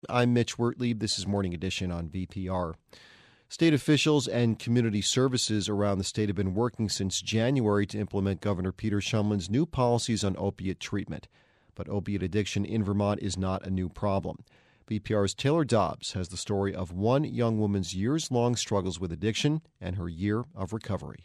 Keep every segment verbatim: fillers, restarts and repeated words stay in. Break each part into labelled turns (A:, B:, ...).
A: I'm Mitch Wertlieb. This is Morning Edition on V P R. State officials and community services around the state have been working since January to implement Governor Peter Shumlin's new policies on opiate treatment. But opiate addiction in Vermont is not a new problem. V P R's Taylor Dobbs has the story of one young woman's years-long struggles with addiction and her year of recovery.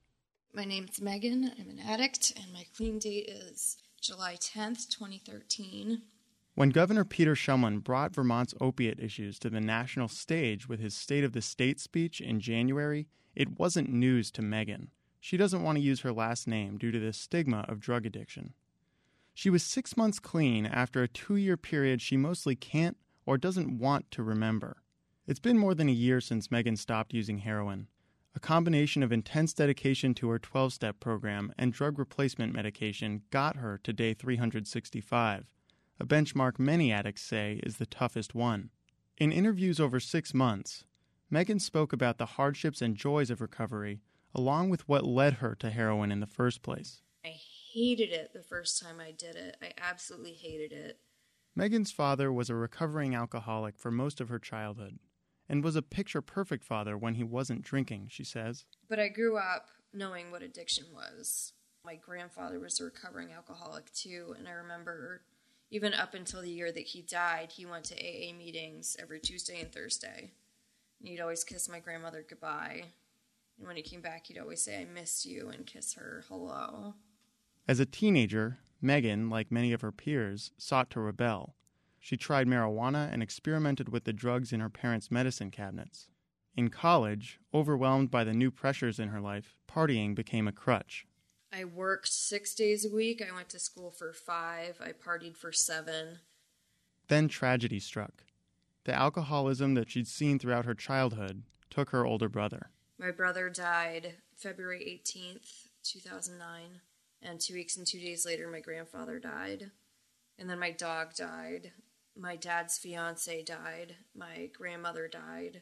B: My name's Megan. I'm an addict, and my clean date is July tenth, twenty thirteen.
C: When Governor Peter Shumlin brought Vermont's opiate issues to the national stage with his State of the State speech in January, it wasn't news to Megan. She doesn't want to use her last name due to the stigma of drug addiction. She was six months clean after a two-year period she mostly can't or doesn't want to remember. It's been more than a year since Megan stopped using heroin. A combination of intense dedication to her twelve-step program and drug replacement medication got her to day three hundred sixty-five. A benchmark many addicts say is the toughest one. In interviews over six months, Megan spoke about the hardships and joys of recovery, along with what led her to heroin in the first place.
B: I hated it the first time I did it. I absolutely hated it.
C: Megan's father was a recovering alcoholic for most of her childhood, and was a picture-perfect father when he wasn't drinking, she says.
B: But I grew up knowing what addiction was. My grandfather was a recovering alcoholic too, and I remember even up until the year that he died, he went to A A meetings every Tuesday and Thursday. And he'd always kiss my grandmother goodbye. And when he came back, he'd always say, "I missed you," and kiss her hello.
C: As a teenager, Megan, like many of her peers, sought to rebel. She tried marijuana and experimented with the drugs in her parents' medicine cabinets. In college, overwhelmed by the new pressures in her life, partying became a crutch.
B: I worked six days a week. I went to school for five. I partied for seven.
C: Then tragedy struck. The alcoholism that she'd seen throughout her childhood took her older brother.
B: My brother died February eighteenth, two thousand nine. And two weeks and two days later, my grandfather died. And then my dog died. My dad's fiance died. My grandmother died.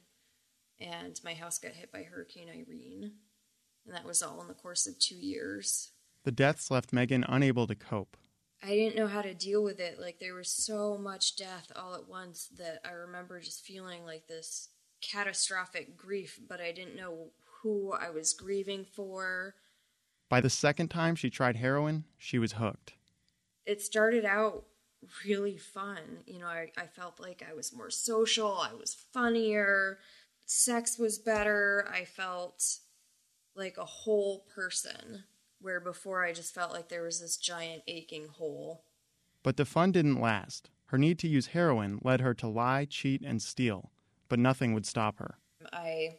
B: And my house got hit by Hurricane Irene. And that was all in the course of two years.
C: The deaths left Megan unable to cope.
B: I didn't know how to deal with it. Like, there was so much death all at once that I remember just feeling like this catastrophic grief, but I didn't know who I was grieving for.
C: By the second time she tried heroin, she was hooked.
B: It started out really fun. You know, I, I felt like I was more social. I was funnier. Sex was better. I felt like a whole person, where before I just felt like there was this giant aching hole.
C: But the fun didn't last. Her need to use heroin led her to lie, cheat, and steal, but nothing would stop her.
B: I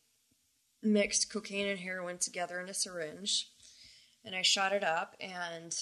B: mixed cocaine and heroin together in a syringe, and I shot it up, and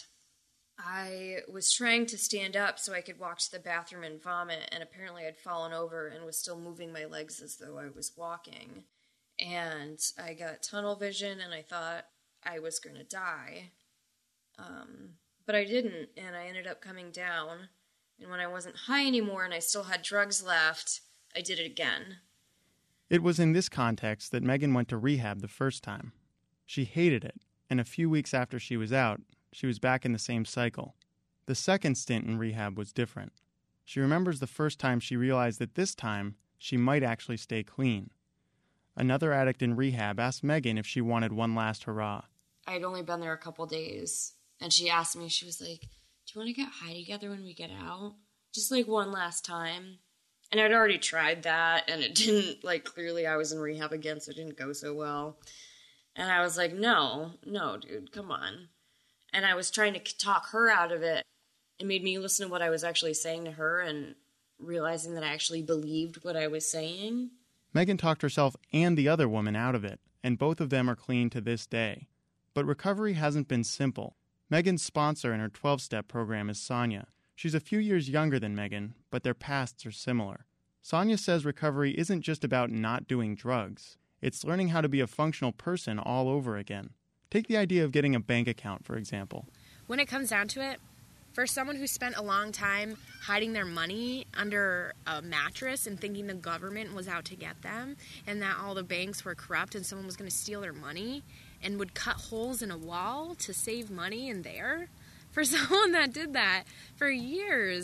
B: I was trying to stand up so I could walk to the bathroom and vomit, and apparently I'd fallen over and was still moving my legs as though I was walking. And I got tunnel vision, and I thought I was going to die. Um, but I didn't, and I ended up coming down. And when I wasn't high anymore and I still had drugs left, I did it again.
C: It was in this context that Megan went to rehab the first time. She hated it, and a few weeks after she was out, she was back in the same cycle. The second stint in rehab was different. She remembers the first time she realized that this time she might actually stay clean. Another addict in rehab asked Megan if she wanted one last hurrah.
B: I'd only been there a couple days, and she asked me, she was like, "Do you want to get high together when we get out? Just like one last time." And I'd already tried that, and it didn't, like, clearly I was in rehab again, so it didn't go so well. And I was like, no, no, dude, come on. And I was trying to talk her out of it. It made me listen to what I was actually saying to her and realizing that I actually believed what I was saying.
C: Megan talked herself and the other woman out of it, and both of them are clean to this day. But recovery hasn't been simple. Megan's sponsor in her twelve-step program is Sonia. She's a few years younger than Megan, but their pasts are similar. Sonia says recovery isn't just about not doing drugs. It's learning how to be a functional person all over again. Take the idea of getting a bank account, for example.
D: When it comes down to it, for someone who spent a long time hiding their money under a mattress and thinking the government was out to get them and that all the banks were corrupt and someone was going to steal their money and would cut holes in a wall to save money in there, for someone that did that for years,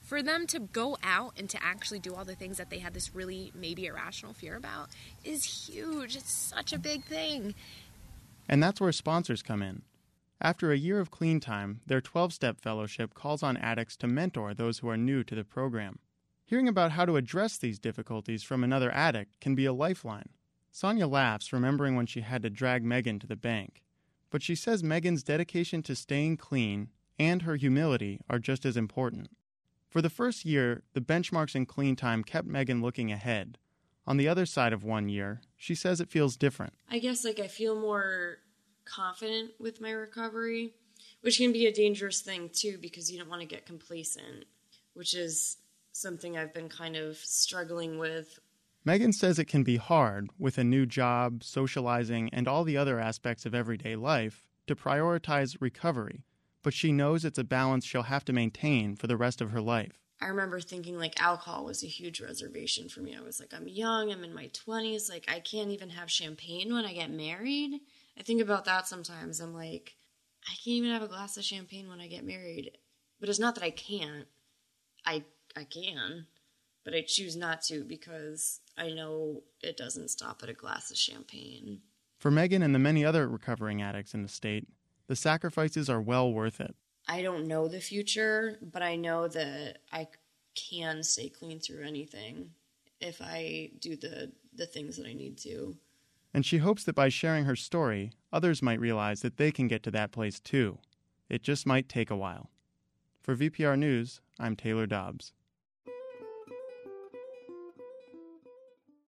D: For them to go out and to actually do all the things that they had this really maybe irrational fear about is huge. It's such a big thing.
C: And that's where sponsors come in. After a year of Clean Time, their twelve-step fellowship calls on addicts to mentor those who are new to the program. Hearing about how to address these difficulties from another addict can be a lifeline. Sonia laughs, remembering when she had to drag Megan to the bank. But she says Megan's dedication to staying clean and her humility are just as important. For the first year, the benchmarks in Clean Time kept Megan looking ahead. On the other side of one year, she says it feels different.
B: I guess like I feel more confident with my recovery, which can be a dangerous thing too because you don't want to get complacent, which is something I've been kind of struggling with.
C: Megan says it can be hard, with a new job, socializing, and all the other aspects of everyday life, to prioritize recovery. But she knows it's a balance she'll have to maintain for the rest of her life.
B: I remember thinking, like, alcohol was a huge reservation for me. I was like, I'm young, I'm in my twenties, like, I can't even have champagne when I get married. I think about that sometimes. I'm like, I can't even have a glass of champagne when I get married. But it's not that I can't. I I can. But I choose not to because I know it doesn't stop at a glass of champagne.
C: For Megan and the many other recovering addicts in the state, the sacrifices are well worth it.
B: I don't know the future, but I know that I can stay clean through anything if I do the, the things that I need to.
C: And she hopes that by sharing her story, others might realize that they can get to that place too. It just might take a while. For V P R News, I'm Taylor Dobbs.